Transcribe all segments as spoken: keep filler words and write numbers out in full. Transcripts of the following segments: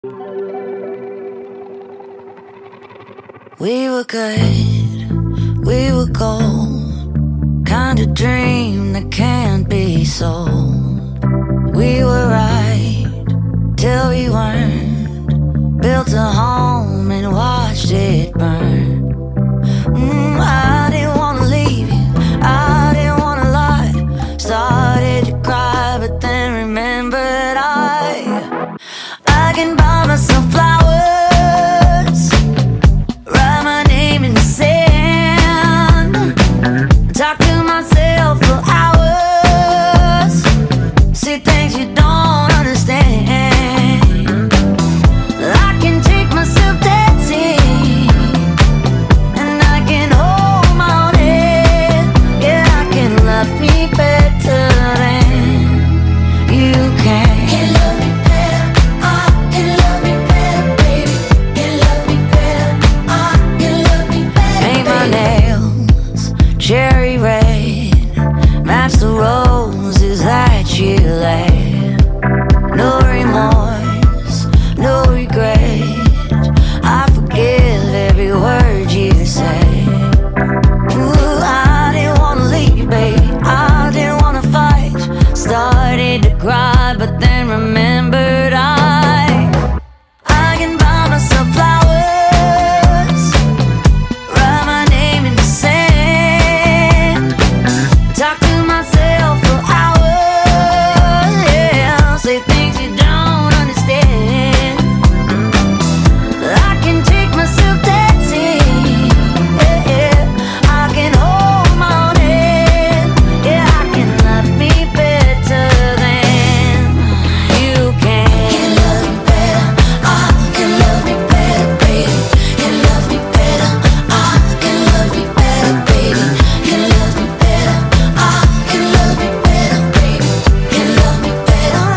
We were good, we were gold, kind of dream that can't be sold. We were right till we weren't, built a home and watched it burn. Mm, I didn't wanna leave you, I didn't wanna lie. Started to cry but then remembered I I can buy myself flowers, talk to myself for hours, see things you don't understand. I can take myself dancing, and I can hold my own head. Yeah, I can love me better than you can. Can love me better, I can love me better, baby. Can love me better, I can love me better. Paint my nails cherry red, match the roses that you laid. No remorse, no regret, I forgive every word you say. Ooh, I didn't wanna leave, babe, I didn't wanna fight. Started to cry, but then remembered I I can buy myself flowers, write my name in the sand, talk to myself for hours, yeah, say things you don't understand. I can take myself dancing, yeah, yeah. I can hold my own head, yeah, I can love me better than you can. Can love me better, I can love me better, baby. Can love me better, I can love me better, baby. Can love me better, I can love me better, baby. Can love me better,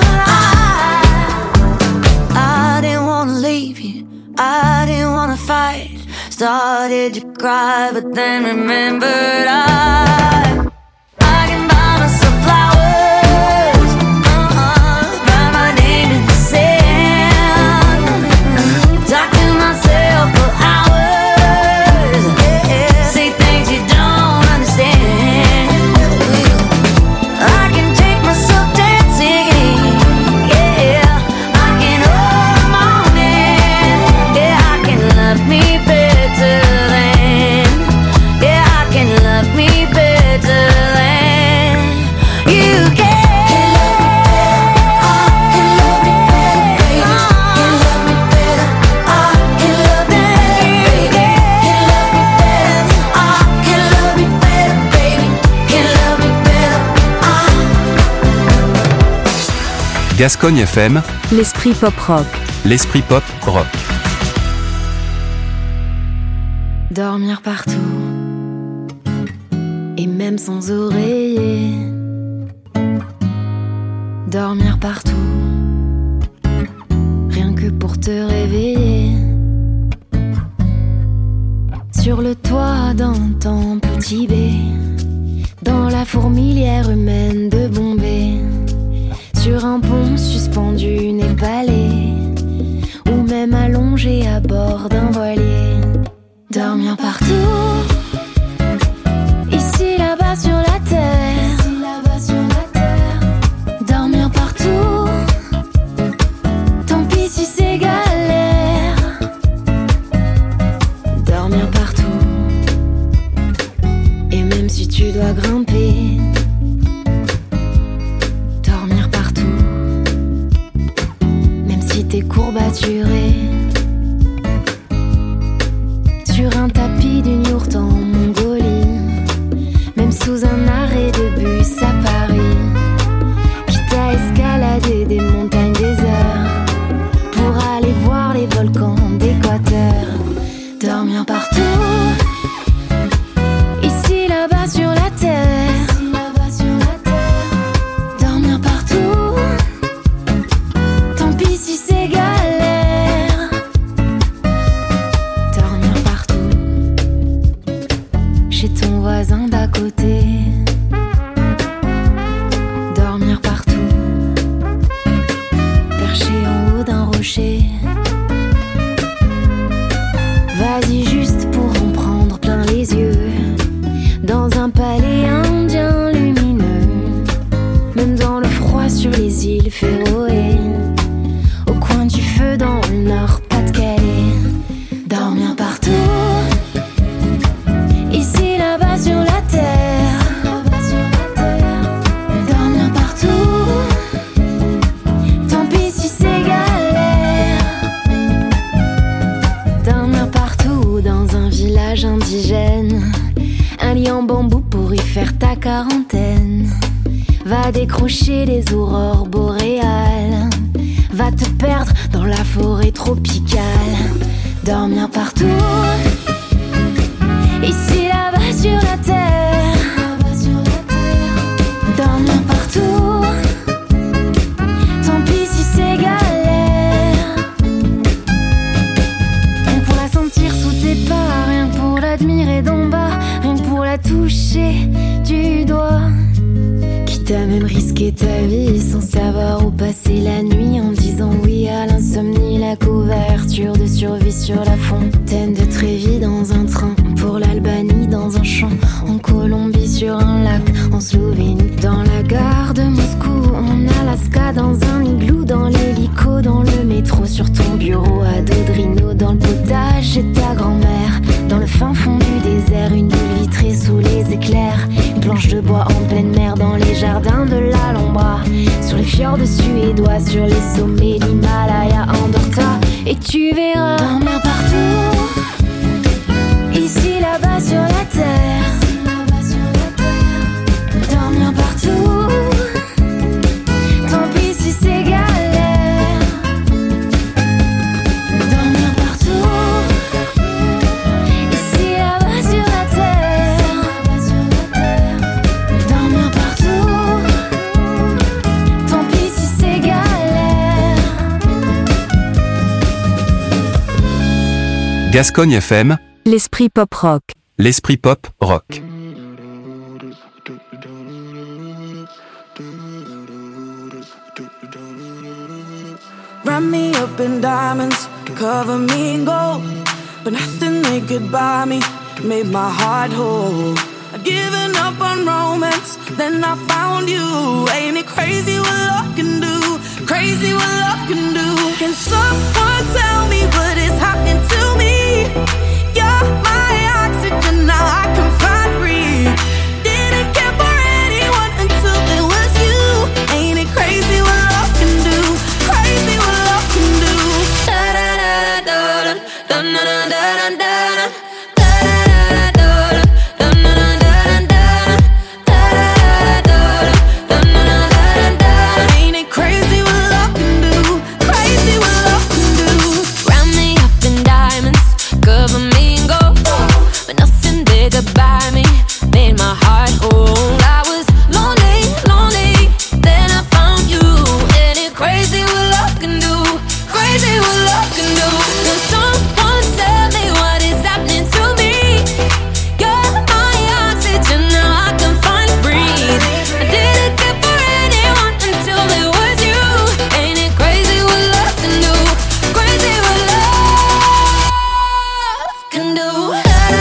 I I didn't wanna leave you, I didn't wanna fight. Started to cry, but then remembered I I can buy myself flowers, uh-uh, write my name in the sand, talk to myself for hours, yeah, say things you don't understand. I can take myself dancing, yeah, I can hold my own hand, yeah, I can love me better than, yeah, I can love me better than you can. Can love me better, I can love me better, baby. Can love me better, I can love me better, baby. Can love me better, I. Gascogne F M, L'esprit pop rock. l'esprit pop rock. Dormir partout, et même sans oreiller. Dormir partout, rien que pour te réveiller. Sur le toit d'un temple au Tibet, dans la fourmilière humaine de Bombay, sur un pont suspendu népalais, ou même allongé à bord d'un voilier. Dormir partout, ici, là-bas sur la terre, dormir partout, tant pis si c'est galère. Dormir partout, et même si tu dois grimper, dormir partout, même si t'es courbaturé, sur un tapis d'une yourte en Mongolie, même sous un arrêt de bus à Paris, quitte à escalader des montagnes désertes pour aller voir les volcans d'Équateur. Dormir partout, ici, là-bas sur la terre, dormir partout, tant pis si c'est galère. Dormir partout, chez ton voisin d'à côté. Dormir partout, perché en haut d'un rocher. village indigène, un lit en bambou pour y faire ta quarantaine. Va décrocher les aurores boréales, va te perdre dans la forêt tropicale. Dormir partout, ici là-bas sur la terre. Dormir partout, tant pis si c'est galère. Rien que pour la sentir sous tes pas, rien que pour l'admirer d'en bas, rien que pour la toucher du doigt. T'as même risqué ta vie sans savoir où passer la nuit, en disant oui à l'insomnie, la couverture de survie sur la fontaine de Trévis, dans un train pour l'Albanie, dans un champ en Colombie, sur un lac en Slovénie, dans la gare de Moscou, en Alaska, dans un igloo, dans l'hélico, dans le métro, sur ton bureau à dos de rhino, dans le potage chez ta grand-mère, dans le fin fond du désert, une bulle vitrée sous les éclairs, une planche de bois en pleine mer, dans les jardins de l'Alhambra, sur les fjords suédois, sur les sommets d'Himalaya, Andorra, et tu verras dormir partout, ici là-bas sur la terre. Dormir partout, tant pis si c'est galère. Dormir partout, ici là-bas sur la terre. Dormir partout, tant pis si c'est galère. Gascogne F M, l'esprit pop rock. L'esprit pop rock. Wrap me up in diamonds, cover me in gold, but nothing they could buy me made my heart whole. I'd given up on romance, then I found you. Ain't it crazy what love can do? Crazy what love can do. Can someone tell me what is happening to me? You're my oxygen, now I can find breathe. Didn't care for anyone until it was you. Ain't it crazy what love can do? Crazy what love can do. Da da da da da da da da da da. By me, made my heart whole. I was lonely, lonely, then I found you. And it's crazy what love can do, crazy what love can do. Can someone tell me what is happening to me? You're my oxygen, now I can finally breathe. I didn't care for anyone until it was you. Ain't it crazy what love can do, crazy what love can do.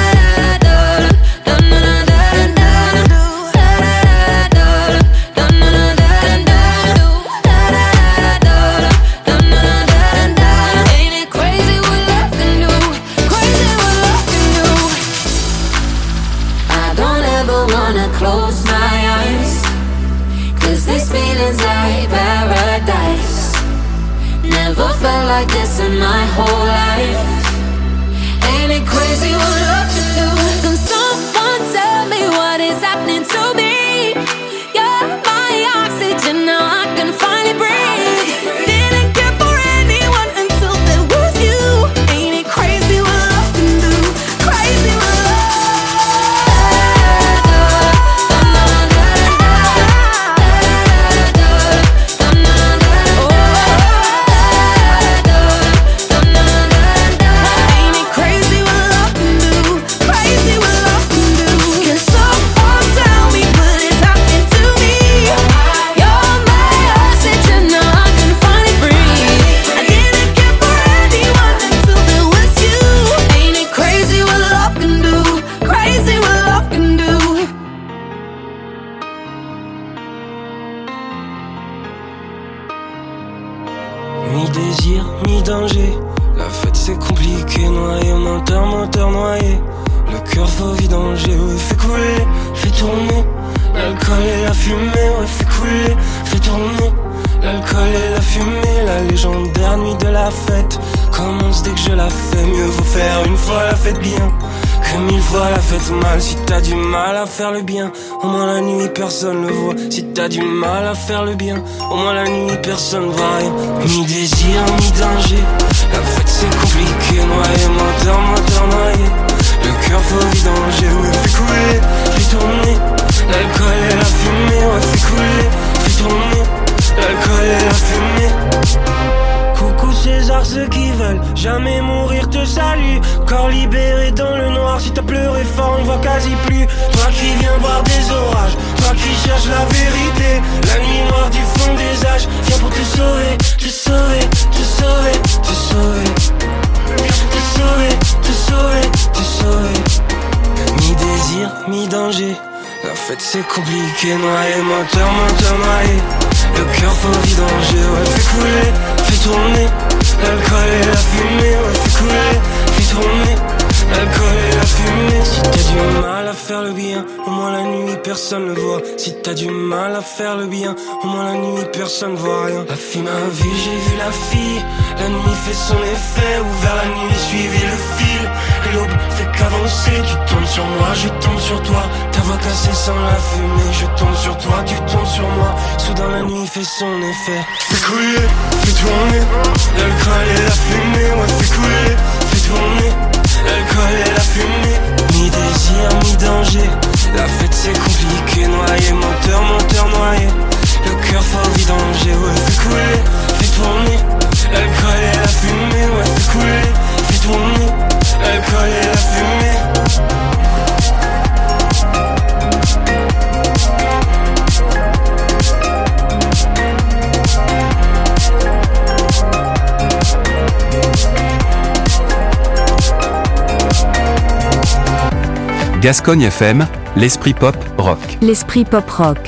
Close my eyes, cause these feelings like paradise. Never felt like this in my whole life. Ain't it crazy what love can do? Can someone tell me what is happening to me? You're my oxygen, now I can finally breathe. Didn't care for anyone until there was you. Ain't it crazy what love can do? Crazy what love. Ni désir, ni danger. La fête c'est compliqué, noyé, moteur, moteur noyé. Le cœur faut vidanger, ouais, fais couler, fais tourner. L'alcool et la fumée, ouais, fais couler, fais tourner. L'alcool et la fumée, la légendaire nuit de la fête commence dès que je la fais. Mieux vaut faire une fois la fête bien que mille fois la fête mal. Si t'as du mal à faire le bien, au moins la nuit personne le voit. Si t'as du mal à faire le bien, au moins la nuit personne voit rien. Mi désir, mi danger, la fête c'est compliqué. Noyé, moteur, moteur noyé, le cœur faut vidanger. Ouais, fais couler, fais tourner l'alcool et la fumée. Ouais, fais couler, fais tourner l'alcool et la fumée. Coucou César, ceux qui veulent jamais mourir te saluent. Corps libéré dans le noir, si t'as pleuré fort on voit quasi plus. Toi qui viens boire des orages, toi qui cherches la vérité. La nuit noire du fond des âges, viens pour te sauver, te sauver, te sauver, te sauver. Viens pour te sauver, te sauver, te sauver. Mi désir, mi danger, la fête c'est compliqué. Noyé, moteur, moteur noyé, le cœur faut vidanger. Ouais, fais couler, fais tourner l'alcool et la fumée. Ouais, fais couler, fais tourner l'alcool et la fumée. Si t'as du mal à faire le bien, au moins la nuit personne le voit. Si t'as du mal à faire le bien, au moins la nuit personne voit rien. La fille m'a vu, j'ai vu la fille. La nuit fait son effet, ouvert la nuit, suivi le fil. Et l'aube fait qu'avancer, tu tombes sur moi, je tombe sur toi. Ta voix cassée sans la fumée, je tombe sur toi, tu tombes sur moi. Soudain la nuit fait son effet. Fais couler, fais tourner l'alcool et la fumée. Ouais, fais couler, fais tourner l'alcool et la fumée. Mi désir, mi danger, la fête c'est compliqué. Noyé, moteur, moteur noyé, le cœur faut vidanger. Ouais, fais couler, fais tourner l'alcool et la fumée. Ouais, fais couler, fais tourner l'alcool et la fumée. Gascogne F M, l'esprit pop rock. L'esprit pop rock.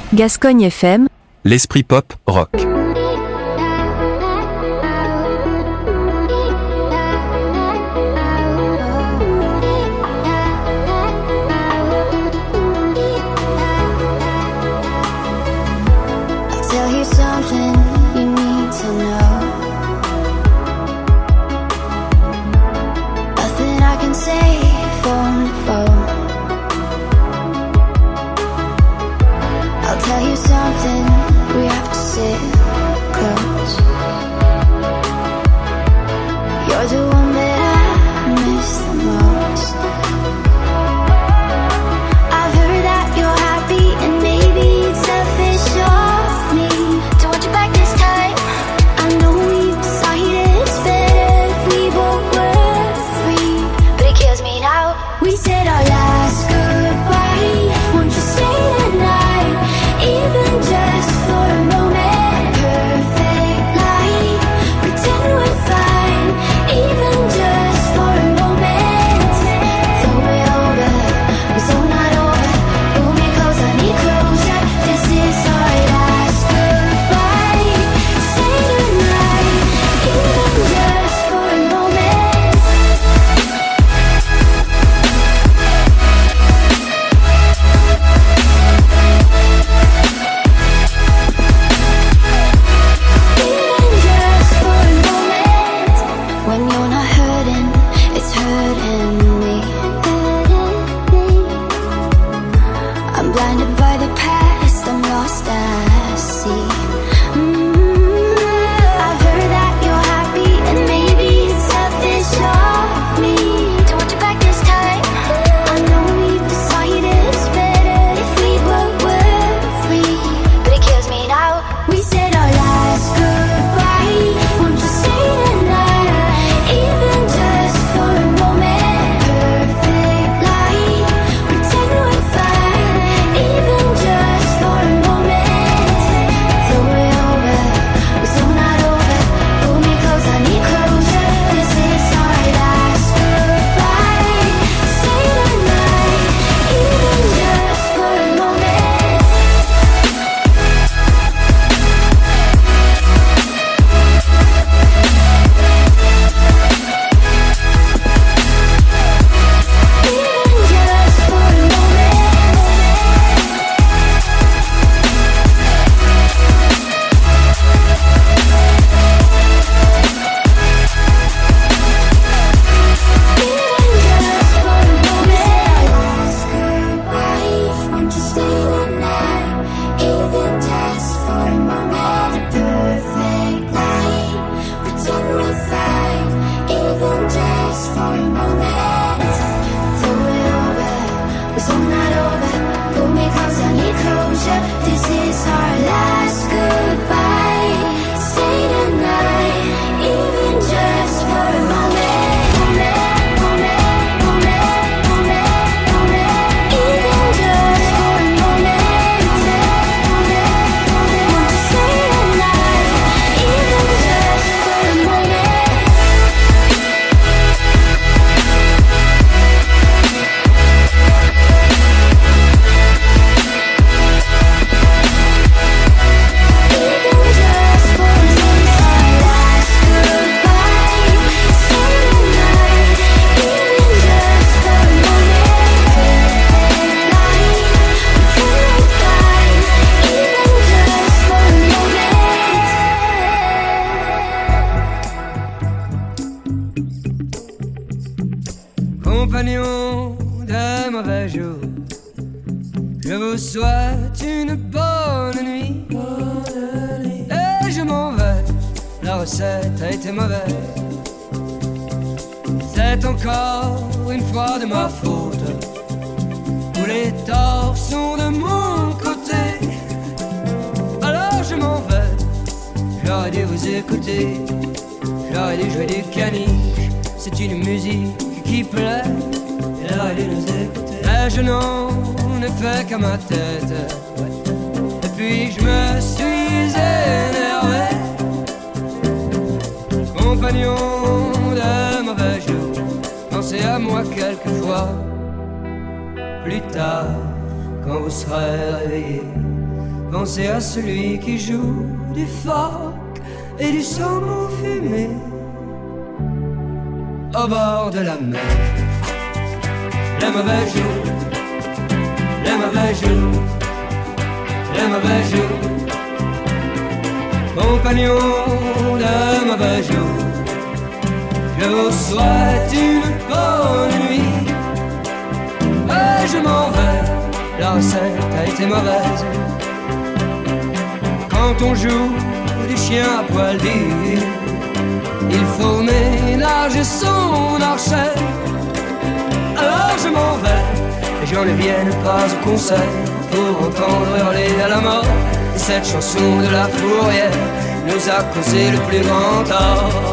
Gascogne F M, l'esprit pop rock. Compagnons de mauvais jours, je vous souhaite une bonne nuit. Bonne nuit. Et je m'en vais, la recette a été mauvaise. C'est encore une fois de ma faute. Tous les torts sont de mon côté. Alors je m'en vais, j'aurais dû vous écouter. J'aurais dû jouer du caniche, c'est une musique qui plaît. J'aurais dû nous écouter. Mais je n'en ai fait qu'à ma tête. Et puis je me suis énervé. Compagnon de mauvais jours, pensez à moi quelquefois. Plus tard, quand vous serez réveillés, Pensez à celui qui joue du phoque et du saumon fumé au bord de la mer. Les mauvais jours, les mauvais jours, les mauvais jours, compagnons de mauvais jours, je vous souhaite une bonne nuit. Et je m'en vais, la recette a été mauvaise. Quand on joue du chien à poil dur, il faut ménager son archet. Alors je m'en vais, et je ne viens pas au concert pour entendre hurler à la mort. Et cette chanson de la fourrière nous a causé le plus grand tort.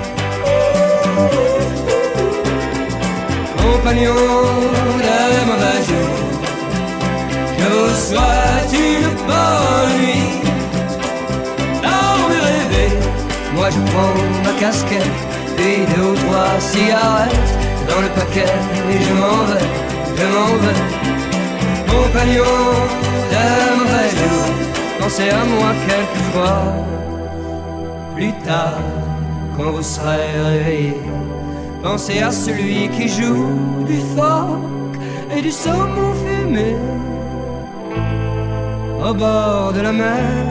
Compagnons de mauvais jours, je vous souhaite une bonne nuit. Dans mes rêves, moi je prends ma casquette, puis deux ou trois cigarettes dans le paquet, et je m'en vais, je m'en vais. Compagnons de mauvais jours, pensez à moi quelquefois. Plus tard, quand vous serez réveillés, pensez à celui qui joue du phoque et du saumon fumé au bord de la mer,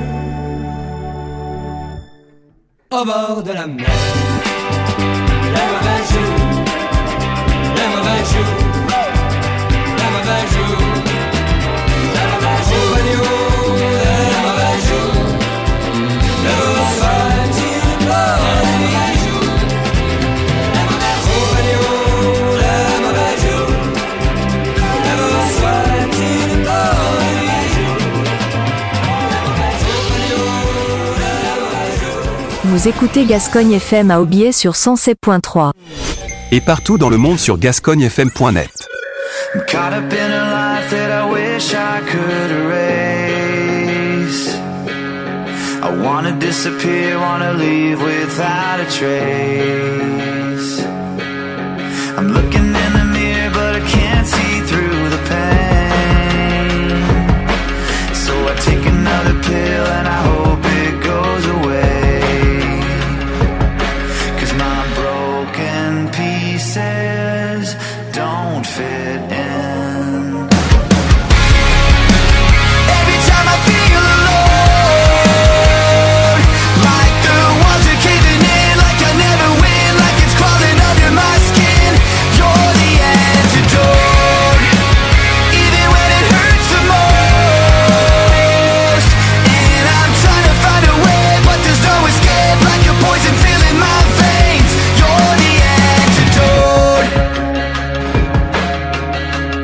au bord de la mer. Les mauvais jours, les mauvais jours, les mauvais jours, les mauvais jours, compagnons, les mauvais jours, je vous souhaite une bonne nuit. Vous écoutez Gascogne F M à Aubier sur cent sept point trois. Et partout dans le monde sur gascogne f m point net. Caught up in a life that I wish I could erase. I wanna disappear, wanna leave without a trace. I'm looking in the mirror but I can't see through the pain. So I take another pill and I hope it goes away. Pieces don't fit in. Every time I feel alone, like the walls are caving in, like I never win, like it's crawling under my skin. You're the antidote, even when it hurts the most. And I'm trying to find a way, but there's no escape, like a poison filling my veins. You're the antidote.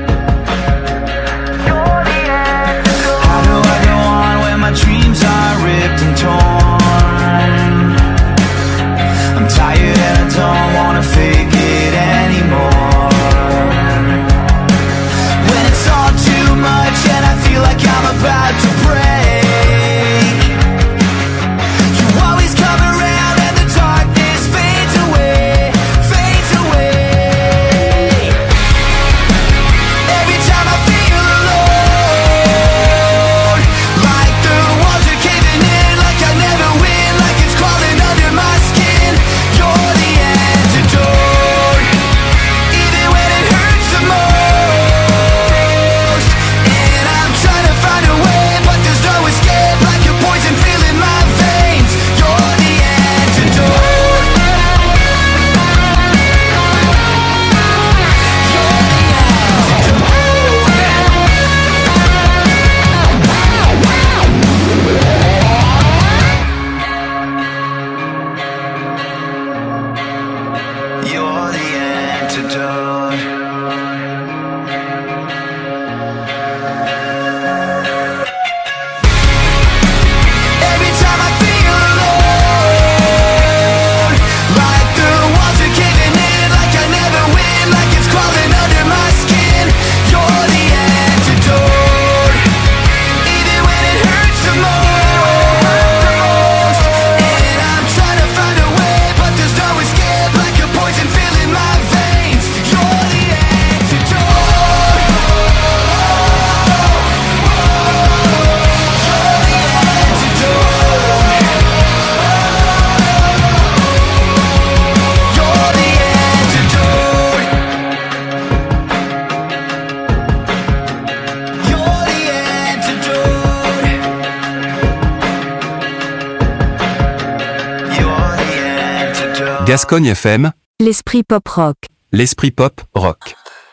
Gascogne F M, l'esprit pop rock. L'esprit pop rock.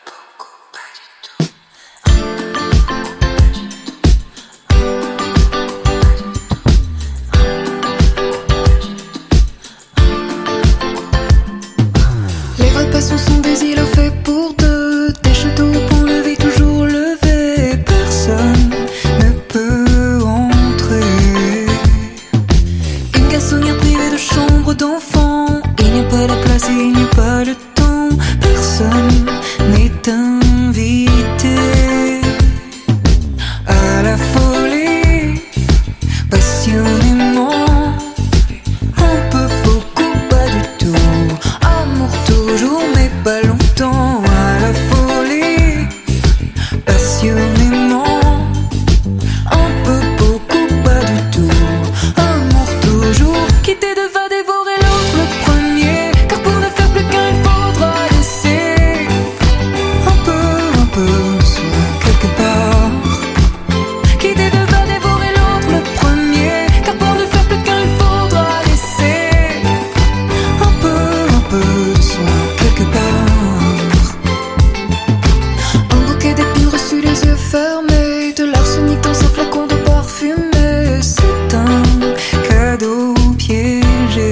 Les repas sont des îlots faits pour deux, des châteaux au pont levé, toujours levé. Personne ne peut entrer. Une garçonnière privée de chambre d'enfant. Il n'y a pas de place et il n'y a pas de temps. Personne n'est invité à la folie. Passionnément, on peut beaucoup, pas du tout. Amour toujours, mais pas longtemps. À la folie, passionnément, on peut beaucoup, pas du tout. Amour toujours, quitter devant dévorer l'autre le premier. Car pour ne faire plus qu'un, il faudra laisser un peu, un peu de soi quelque part. Quitter devant dévorer l'autre le premier. Car pour ne faire plus qu'un, il faudra laisser un peu, un peu de soi quelque part. Un bouquet d'épines reçu les yeux fermés, de l'arsenic dans un flacon de parfumé. C'est un cadeau piégé.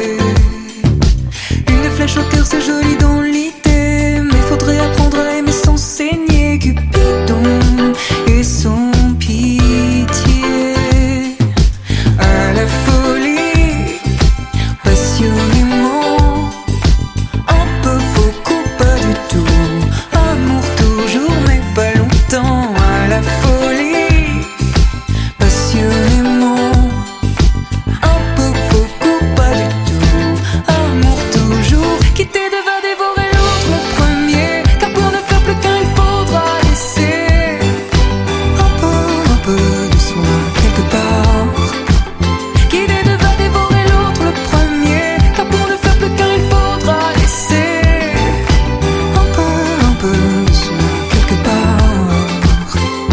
Une flèche au cœur, c'est joli dans l'idée, mais faudrait apprendre à aimer sans saigner. Cupidon et son pitié. À la folie, passionnément, un peu, beaucoup, pas du tout. Amour toujours, mais pas longtemps. À la folie, passionnément, un peu, beaucoup, pas du tout. Amour toujours, quitter devant dévorer l'autre le premier. Car pour ne faire plus qu'un, il faudra laisser un peu, un peu de soi quelque part. Quitter devant dévorer l'autre le premier. Car pour ne faire plus qu'un, il faudra laisser un peu, un peu de soi quelque part.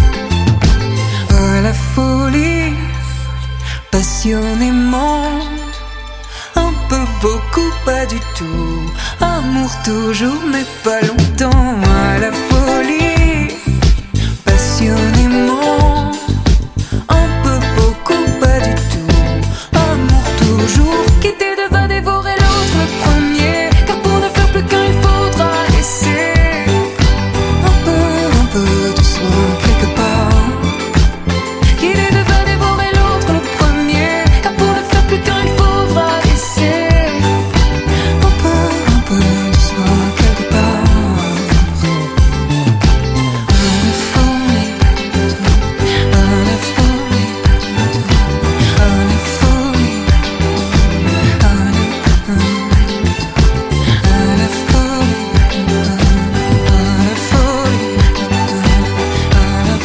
À la folie, passionnément, un peu, beaucoup, pas du tout. Amour toujours, mais pas longtemps. À la folie, passionnément, un peu, beaucoup, pas du tout. Amour toujours, quitter devant dévorer l'autre le premier. Car pour ne faire plus qu'un, il faudra laisser un peu, un peu de soi quelque part. Quitter devant dévorer l'autre le premier. Car pour ne faire plus qu'un, il faudra laisser un peu, un peu de soi quelque part. À la folie, à la folie, à la folie, à la, à la folie, à la folie, à la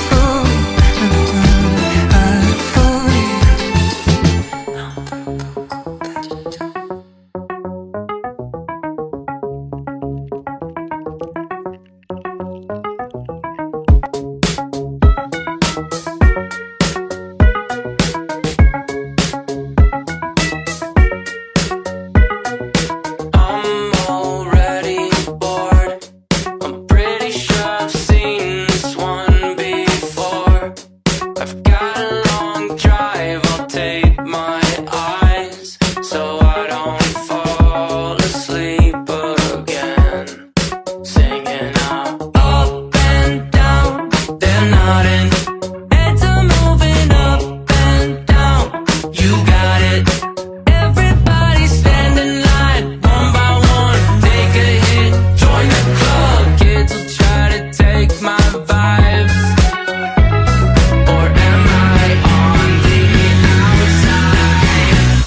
I'm already bored. I'm pretty sure I've seen this one before. I've got a long drive, I'll tape my eyes so I don't fall asleep again. Singing out up and down, they're nodding. Heads are moving up and down. You got it. Everybody stand in line, one by one, take a hit, join the club. Kids will try to take my vibes, or am I on the outside?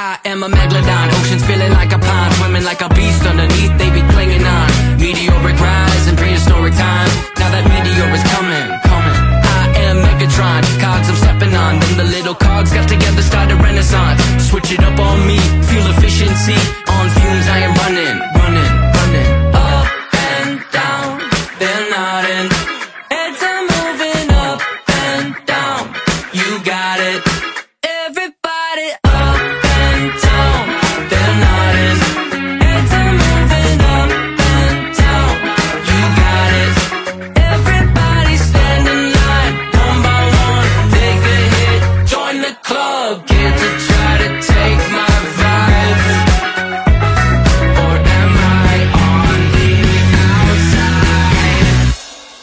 I am a megalodon, oceans feeling like a pond, swimming like a beast underneath, they be clinging on. Meteoric rise in prehistoric times, now that meteor is coming, coming. I am Megatron, cogs I'm stepping on, then the little cogs got together, started renaissance. Switch it up on me, fuel efficiency, on fumes I am running, running, running. Up and down, they're nodding, heads are moving up and down, you got it. Everybody up and down, they're nodding, heads are moving up and down, you got it. Everybody stand in line, one by one, take a hit, join the club, kids are try to take my vibe, or am I on the outside?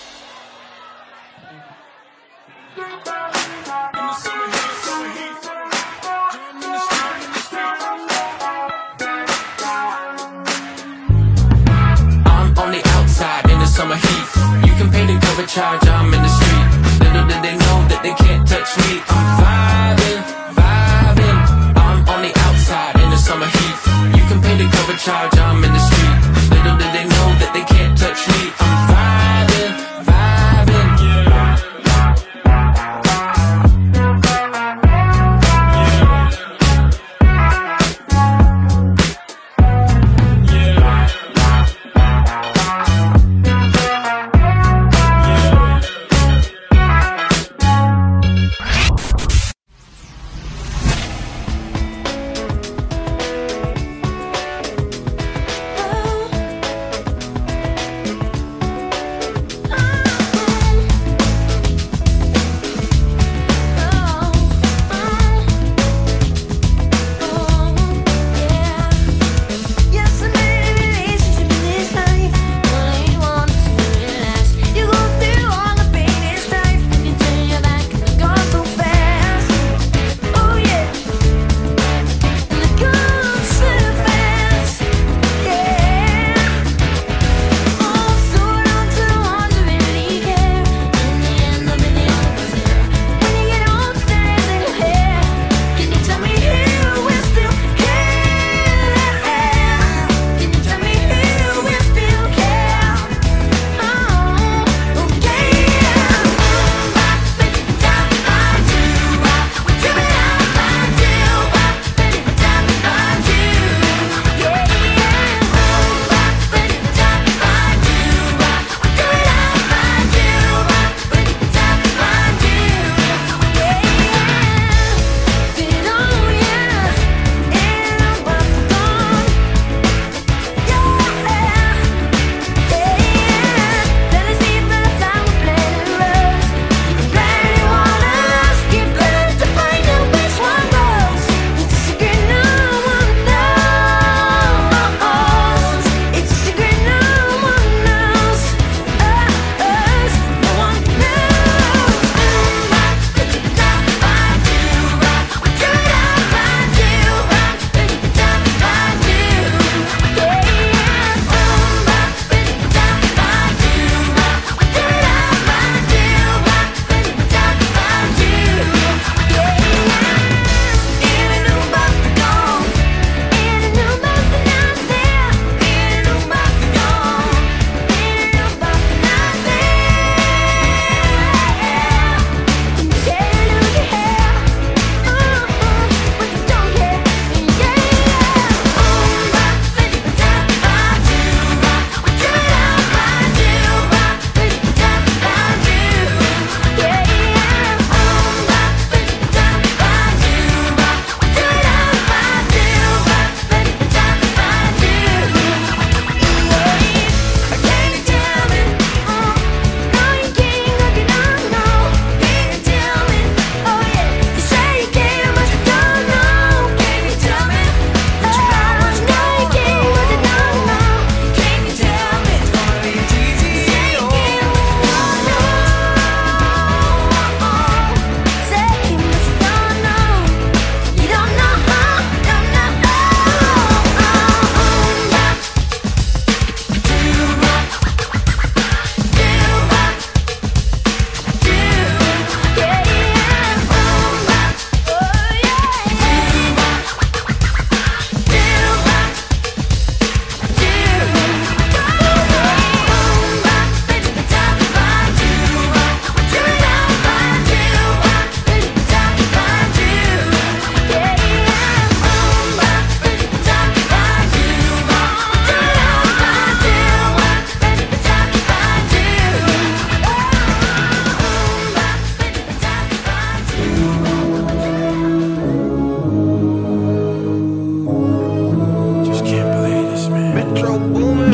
I'm on the outside in the summer heat. You can pay the cover charge, I'm in the street. Little did they know that they can't touch me. I'm vibing, vibing. I'm on the outside in the summer heat. You can pay the cover charge, I'm in the street. Little did they know that they can't touch me. I'm vibing, vibing.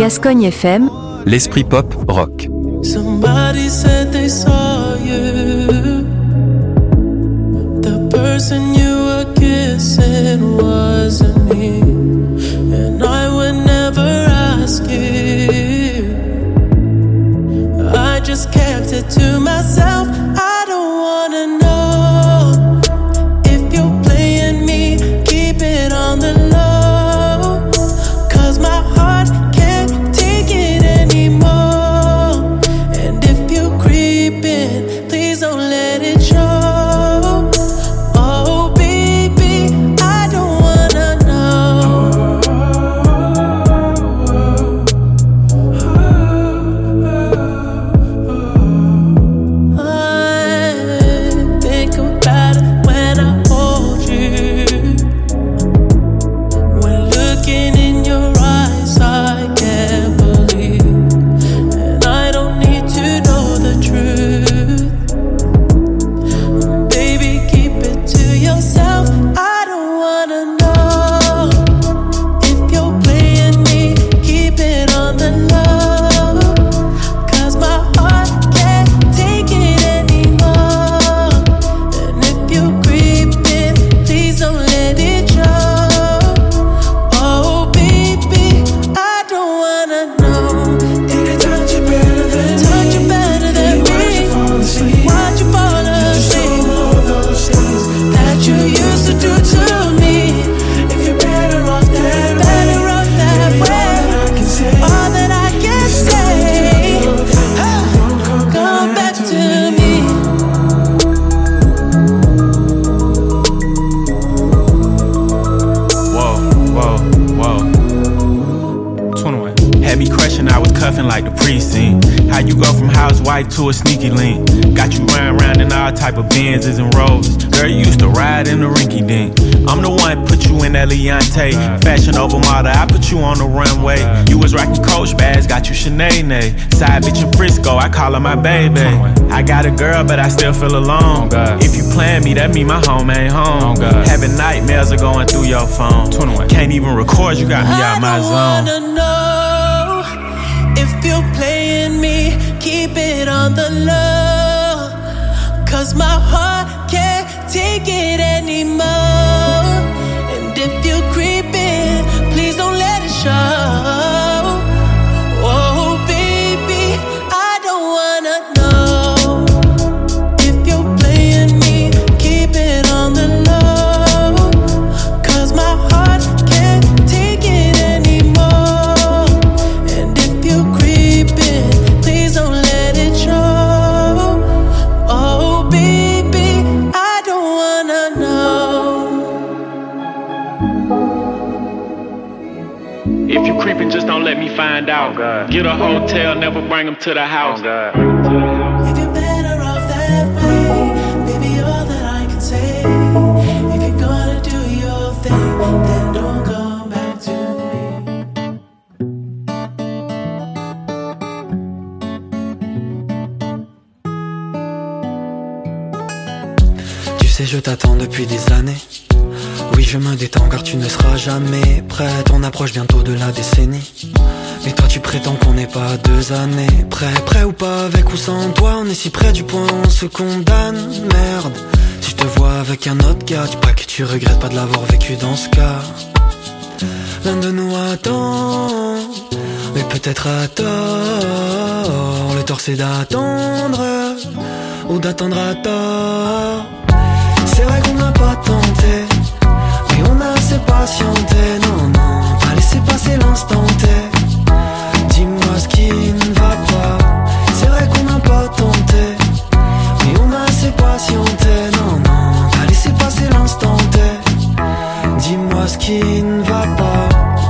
Gascogne F M, l'esprit pop rock. Somebody said they saw you. The person you were kissing wasn't me, and I would never ask you. I just kept it to myself. I don't wanna know if you're playing me. Keep it on the low, 'cause my heart can't take it anymore. And if you're creeping, please don't let it show. Oh baby, I don't wanna know. I think about it when I hold you. When looking in your eyes, I can't believe. And I don't need to know the truth. Baby, keep it to yourself. I don't wanna know if you're playing me. Keep it on the low, 'cause my heart can't take it anymore. And if you're creeping, please don't let it show. Oh baby, I don't wanna know. Did it touch you better than touch you better than me? Why'd you fall asleep? Why'd you fall asleep? All those things that you used to do to me. If you're better off that better off that way. All that I can say, come back to me. Whoa, whoa, whoa. twenty-one. Had me crushing, I was cuffing like the precinct. How you go from housewife to a sneaky link? Got you riding around in all type of Benzes and Rolls. Girl, you used to ride in the rinky dink. I'm the one put you in that Leontay. Fashion over model, I put you on the runway. You was rocking Coach bags, got you Sinead. Side bitch in Frisco, I call her my baby. I got a girl, but I still feel alone. If you plan me, that mean my home ain't home. Having nightmares are going through your phone. Can't even record, you got me out my zone. I don't wanna know if you're playing me. Keep it on the low, 'cause my heart can't take it anymore. And if you're creeping, please don't let it show. Oh baby, I don't wanna know if you're playing me. Keep it on the low, 'cause my heart can't take it anymore. And if you're creeping, please don't let it show. Oh baby, I don't wanna know. If you creeping, just don't let me find out. Get a hotel, never bring them to the house. If you're better off that way, baby, all that I can say. If you're gonna do your thing, then don't come back to me. Tu sais, je t'attends depuis des années. Oui, je me détends car tu ne seras jamais prête. On approche bientôt de la décennie. Mais toi tu prétends qu'on n'est pas à deux années près. Prêt ou pas, avec ou sans toi, on est si près du point où on se condamne. Merde, si je te vois avec un autre gars, dis pas que tu regrettes pas de l'avoir vécu dans ce cas. L'un de nous attend, mais peut-être à tort. Le tort c'est d'attendre, ou d'attendre à tort. C'est vrai qu'on n'a pas tenté, mais on a assez patienté. Non, non, pas laisser passer l'instant T. Dis-moi ce qui ne va pas. C'est vrai qu'on n'a pas tenté, mais on a assez patienté. Non, non, pas laisser passer l'instant T. Dis-moi ce qui ne va pas.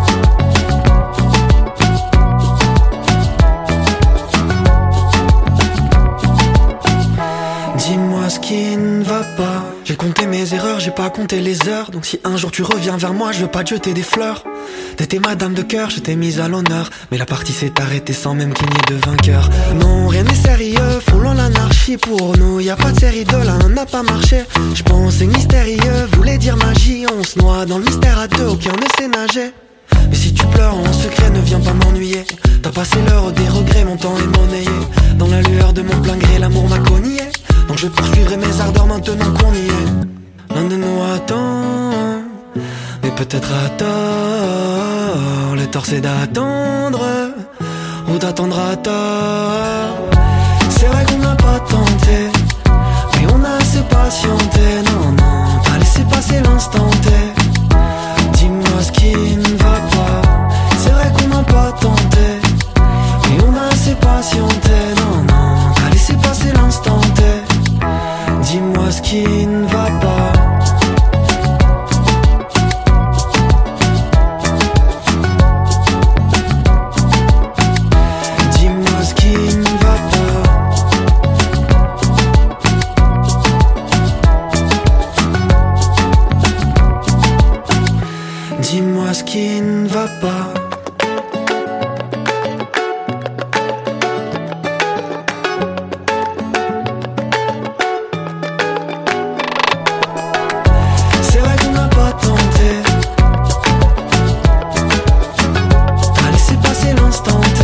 Dis-moi ce qui ne va pas. J'ai compté mes erreurs, j'ai pas compté les heures. Donc si un jour tu reviens vers moi, je veux pas te jeter des fleurs. T'étais ma dame de cœur, je t'ai mise à l'honneur. Mais la partie s'est arrêtée sans même qu'il n'y ait de vainqueur. Non, rien n'est sérieux, frôlons l'anarchie pour nous. Y'a pas de série de là, n'a pas marché. J'pense c'est mystérieux, voulait dire magie. On se noie dans le mystère à deux, aucun ne sait nager. Mais si tu pleures en secret, ne viens pas m'ennuyer. T'as passé l'heure des regrets, mon temps est monnayé. Dans la lueur de mon plein gré, l'amour m'a cogné. Donc je poursuivrai mes ardeurs maintenant qu'on y est. L'un de nous attend, mais peut-être à tort. Le tort c'est d'attendre, ou d'attendre à tort. C'est vrai qu'on n'a pas tenté, mais on a assez patienté. Non, non, t'as laissé passer l'instant T. Dis-moi ce qui ne va pas. C'est vrai qu'on n'a pas tenté, mais on a assez patienté. Non, non, t'as laissé passer l'instant T. Dis-moi ce qui ne va pas. Dis-moi ce qui ne va pas. Dis-moi ce qui ne va pas. C'est vrai qu'on n'a pas tenté, t'as laissé passer l'instant T.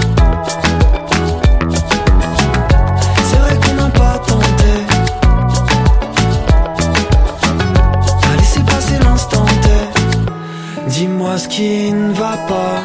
C'est vrai qu'on n'a pas tenté, t'as laissé passer l'instant T. Dis-moi ce qui ne va pas.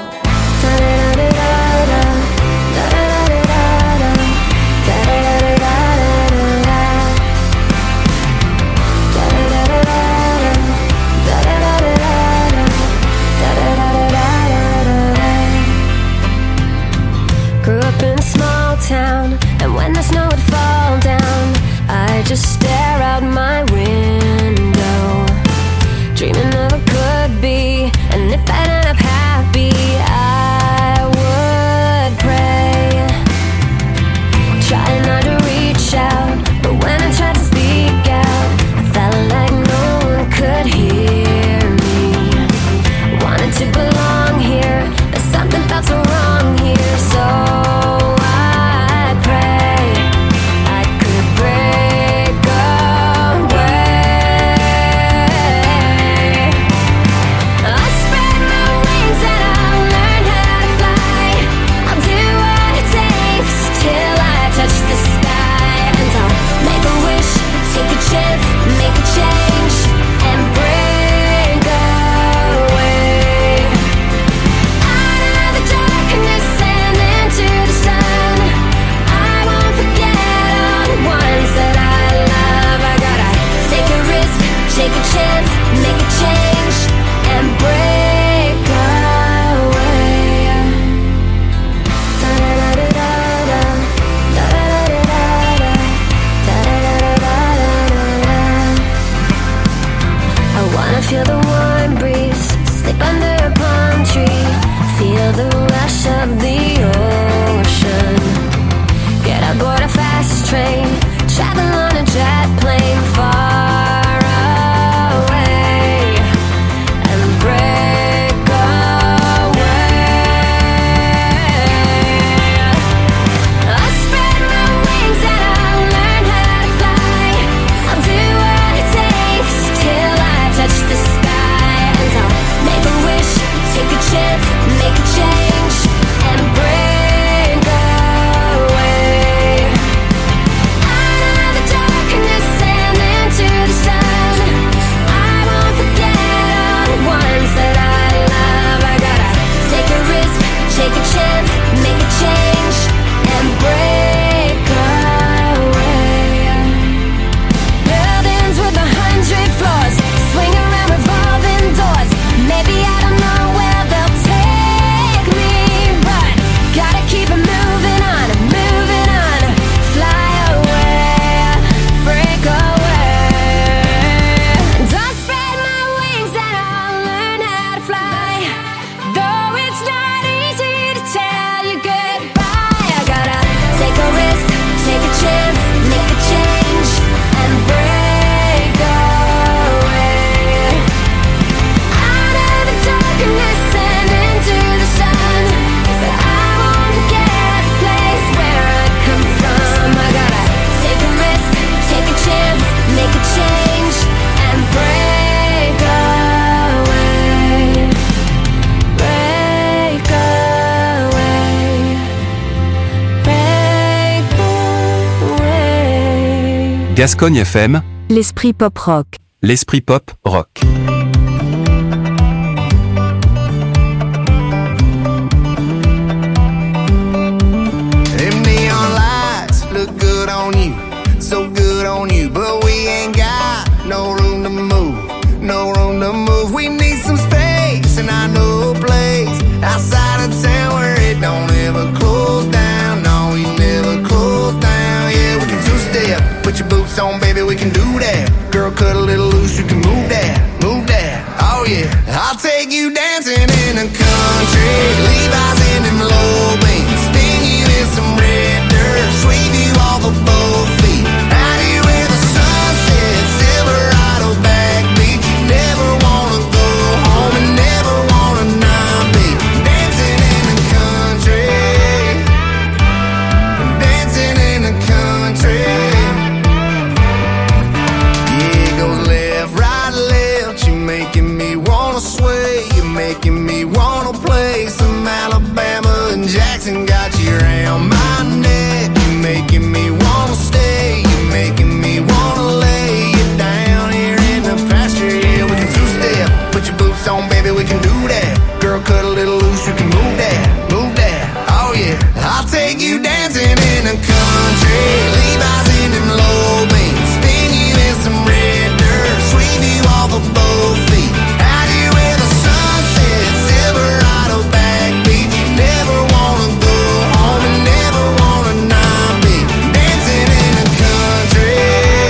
Grew up in a small town, and when the snow would fall down, I just stare out my window, dreaming of what could be. And if I ended up happy, I would pray, trying not to reach out. But when I tried to speak out, I felt like no one could hear me. Wanted to belong here, but something felt so wrong here. So I pray I could break away. I'll spread my wings and I'll learn how to fly. I'll do what it takes till I touch the sky. And I'll make a wish, take a chance, make a change, and break away. Out of the darkness and into the sun, I won't forget all the ones that I love. I gotta take a risk, take a chance, make a change, and break away. Da-da-da-da-da-da, da-da-da-da-da-da, da-da-da-da-da-da. I wanna feel the warm breeze, sleep under a palm tree, feel the rush of the ocean, get aboard a fast train, travel on a jet plane far away, and break away. I'll spread my wings and I'll learn how to fly. I'll do what it takes till I touch the sky. And I'll make a wish, take a chance, make a change, and break away. Out of the darkness and into Gascogne F M, l'esprit pop rock. L'esprit pop rock. Them neon lights look good on you, so good on you, but we ain't got no room to move, no room to move. We need some space, and I know a place outside of town where it don't ever close down. No, we never close down. Yeah, we can two-step, put your boots on, baby, we can do that. Girl, cut a little loose, you can move that, move that. Oh yeah, I'll take you dancing in the country, Levi's in them low beams, spin you in some red dirt, sweep you off of both feet, out here where the sun sets, Silverado backbeat. You never wanna go home and never wanna not be dancing in the country, dancing in the country. Yeah, it goes left, right, left. You're making me wanna sway, you're making me wanna play some Alabama and Jackson. Got you around my neck, you're making me wanna stay, you're making me wanna lay you down here in the pasture. Yeah, we can two-step, put your boots on, baby, we can do that. Girl, cut a little loose, you can move that, move that. Oh yeah, I'll take you dancing in the country, Levi's in them low beams, spin you in some red dirt, sweep you off of both feet, out here where the sun sets, Silverado backbeat. You never wanna go home and never wanna not be dancing in the country,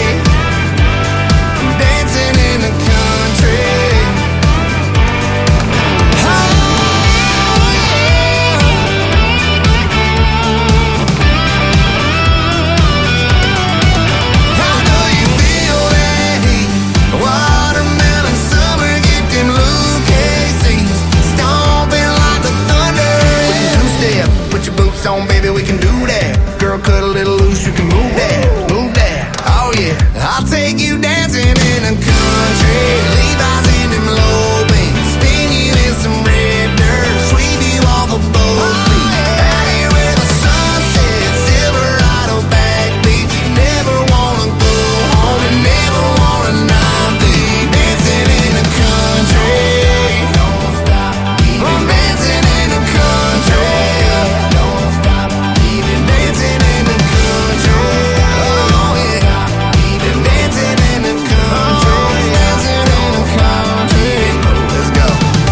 dancing in the country. Oh yeah, I know you feel that heat, watermelon summer, get them Lucasies, stomping like the thunder. We can two-step, put your boots on, baby, we can do that. Girl, cut a little loose, you can move that, move that. Oh yeah, I'll take you dancing in the country, Levi's in them low beams, spin you in some red dirt, sweep you off of both feet, out here where the sun sets, Silverado backbeat. You never wanna go home and never wanna not be dancing in the country. Don't stop, keep it dancing in the country. Don't stop, keep it dancing in the country. Oh yeah, keep it dancing in the country, dancing in the country. Let's go.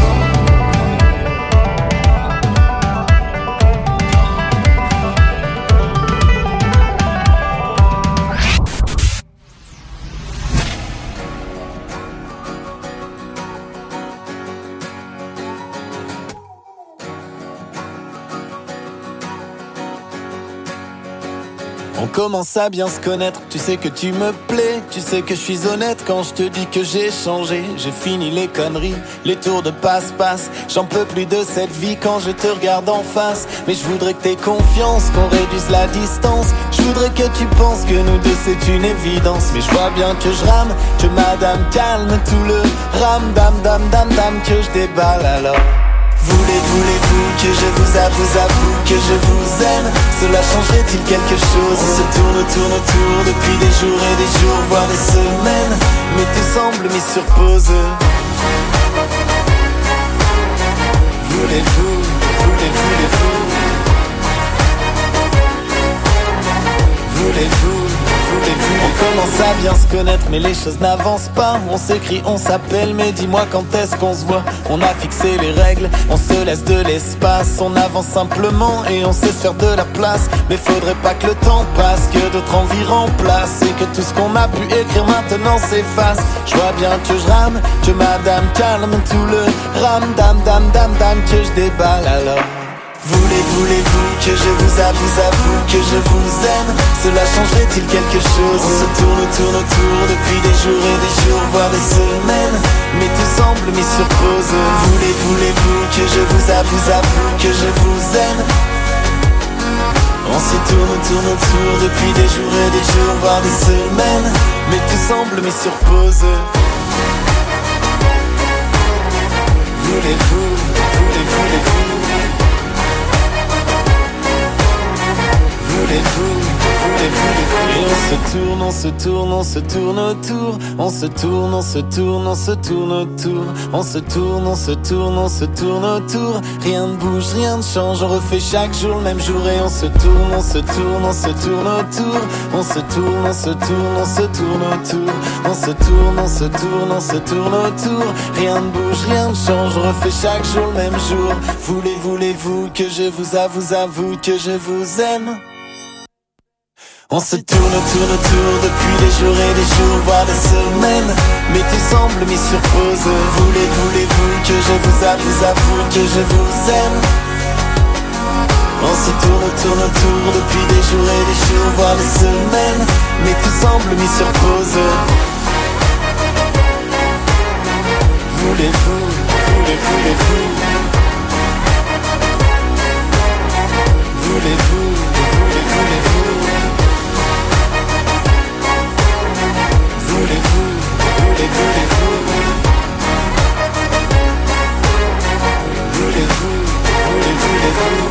On commence à bien se connaître, tu sais que tu me plais, tu sais que je suis honnête quand je te dis que j'ai changé. J'ai fini les conneries, les tours de passe-passe, j'en peux plus de cette vie quand je te regarde en face. Mais je voudrais que t'aies confiance, qu'on réduise la distance, je voudrais que tu penses que nous deux c'est une évidence. Mais je vois bien que je rame, que madame calme tout le ram dam dam dam dam, que je déballe alors. Voulez, voulez-vous que je vous avoue, avoue que je vous aime? Cela changerait-il quelque chose? On se tourne, tourne autour depuis des jours et des jours, voire des semaines, mais tout semble mis sur pause. Voulez-vous, voulez, voulez-vous? Voulez-vous, voulez-vous? On commence à bien se connaître mais les choses n'avancent pas. On s'écrit, on s'appelle mais dis-moi quand est-ce qu'on se voit? On a fixé les règles, on se laisse de l'espace, on avance simplement et on sait se faire de la place. Mais faudrait pas que le temps passe, que d'autres envies remplacent, et que tout ce qu'on a pu écrire maintenant s'efface. Je vois bien que je rame, que madame calme tout le ram dam dam dam dam, que je déballe alors. Voulez, voulez-vous que je vous avoue, avoue que je vous aime? Cela changerait-il quelque chose? On se tourne, tourne autour depuis des jours et des jours, voire des semaines, mais tout semble mis sur pause. Voulez, voulez-vous que je vous avoue, avoue que je vous aime? On se tourne, tourne autour depuis des jours et des jours, voire des semaines, mais tout semble mis sur pause. Voulez-vous, voulez, voulez-vous? Voulez-vous, voulez-vous, voulez-vous? Et on se tourne, on se tourne, on se tourne autour. On se tourne, on se tourne, on se tourne autour. On se tourne, on se tourne, on se tourne autour. Rien ne bouge, rien ne change, on refait chaque jour le même jour. Et on se tourne, on se tourne, on se tourne autour. On se tourne, on se tourne, on se tourne autour. On se tourne, on se tourne, on se tourne autour. Rien ne bouge, rien ne change, on refait chaque jour le même jour. Voulez, voulez-vous que je vous avoue, avoue que je vous aime? On se tourne, tourne autour depuis des jours et des jours, voire des semaines. Mais tout semble mis sur pause. Voulez, voulez-vous que je vous avoue, avoue que je vous aime? On se tourne, tourne autour depuis des jours et des jours, voire des semaines. Mais tout semble mis sur pause. Voulez-vous, voulez, voulez-vous? Voulez-vous, voulez, voulez-vous? Voulez-vous, voulez, voulez-vous? Voulez-vous, voulez, voulez-vous?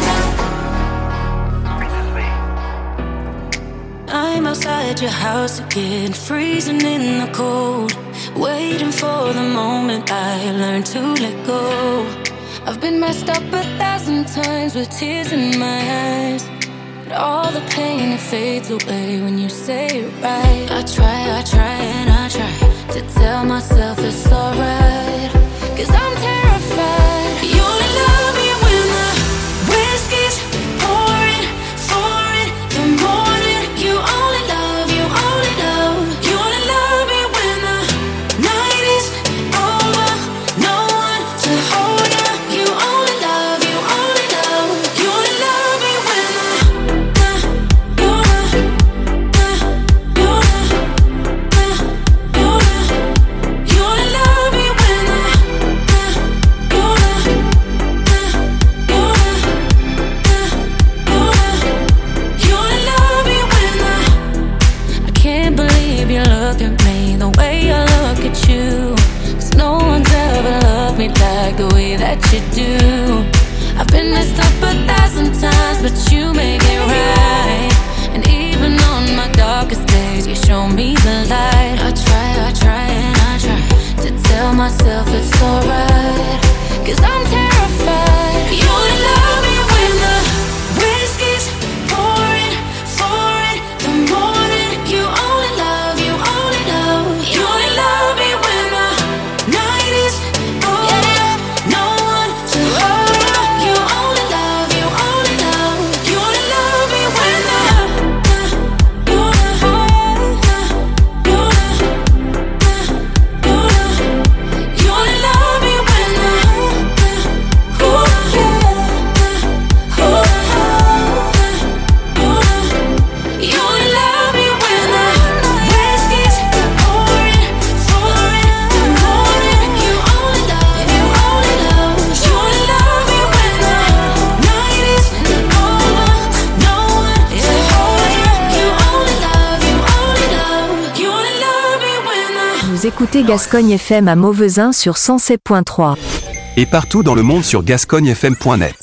I'm outside your house again, freezing in the cold, waiting for the moment I learn to let go. I've been messed up a thousand times with tears in my eyes, but all the pain, it fades away when you say it right. I try, I try and I try to tell myself it's alright, 'cause I'm terrified. You only love me when the whiskey's pouring, pouring the morning. You only love, you only love, you only love me when the night is over, no one to hold you. You only love, you only love, you only love me when the you you you you only love me when the you you you only love me when the I can't believe you look at me the way I look at you, 'cause no one's ever loved me like the way that you do. I've been messed up a thousand times, but you make it right. And even on my darkest days, you show me the light. I try, I try and I try to tell myself it's alright, 'cause I'm terrified. You only love me when the whiskey's pouring, pouring the morning. You only love, you only love, you only love me when the night is over, no one to hold you. You only love, you only love, you only love me when the you you you only love me when the you only love me when the whiskey's pouring, pouring the morning. You only love, you only love, you only love me when the night is over, no one to hold you. You only love, you only love, you only love me when the Vous écoutez Gascogne F M à Mauvezin sur cent sept point trois. Et partout dans le monde sur gascogne f m point net.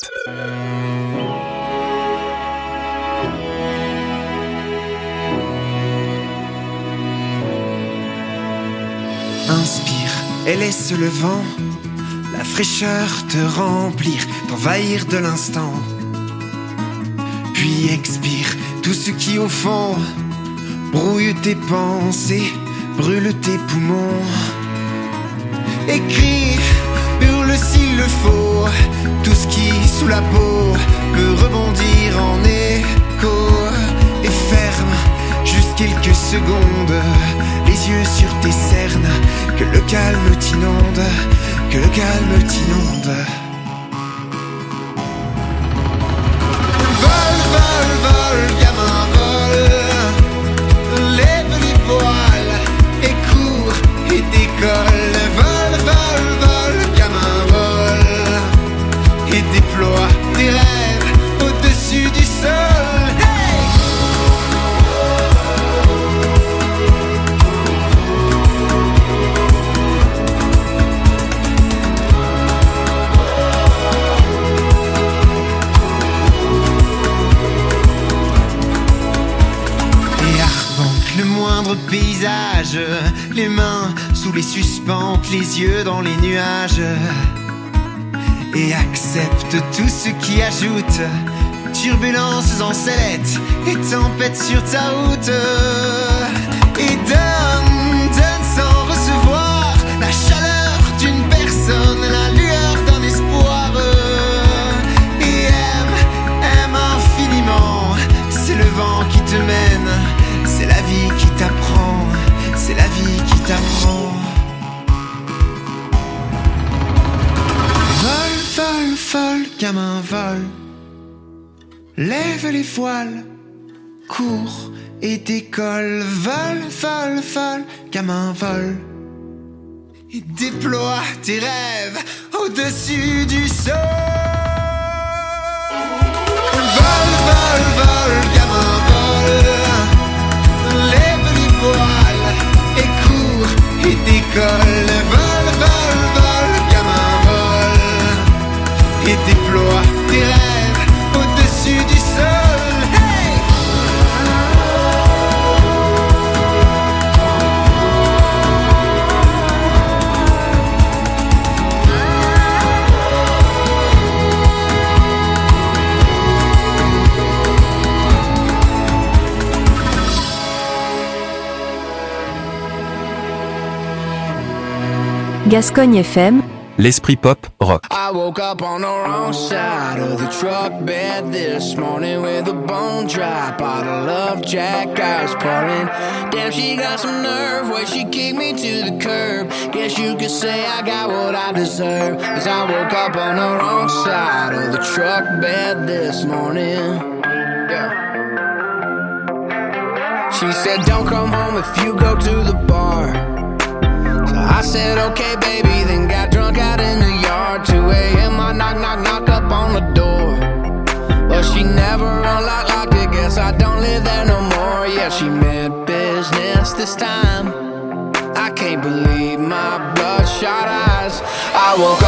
Inspire et laisse le vent, la fraîcheur te remplir, t'envahir de l'instant. Puis expire tout ce qui au fond brouille tes pensées, brûle tes poumons. Écris, hurle s'il le faut, tout ce qui sous la peau peut rebondir en écho. Et ferme juste quelques secondes les yeux sur tes cernes, que le calme t'inonde, que le calme t'inonde. Vol, vol, vol, gamin, vol, lève les voiles et cours et décolle. Vol, vol, vol, gamin, vol, et déploie tes rêves au-dessus du sol. Hey! paysage, les mains sous les suspentes, les yeux dans les nuages. Et accepte tout ce qui ajoute turbulences en sellette et tempêtes sur ta route. Et donne, donne sans recevoir la chaleur d'une personne, la lueur d'un espoir. Et aime, aime infiniment, c'est le vent qui te mène, c'est la vie qui t'apprend, c'est la vie qui t'apprend. Vol, vol, vol, gamin, vol. Lève les voiles, cours et décolle. Vol, vol, vol, gamin, vol. Et déploie tes rêves au-dessus du sol. Vol, vol, vol, gamin, vol. Lève les voiles et cours et décolle. Vol, vol, vol, gamin, vol. Et déploie tes rêves au-dessus du sol. Hey! Gascogne F M, l'esprit pop rock. I woke up on the wrong side of the truck bed this morning with a bone dry bottle of Jack I was pouring. Damn, she got some nerve where she kicked me to the curb. Guess you could say I got what I deserve, 'cause I woke up on the wrong side of the truck bed this morning. Yeah. She said don't come home if you go to the bar. I said, okay, baby, then got drunk out in the yard. two a.m. I knock, knock, knock up on the door. But she never unlocked, locked it. Guess I don't live there no more. Yeah, she meant business this time. I can't believe my bloodshot eyes. I woke up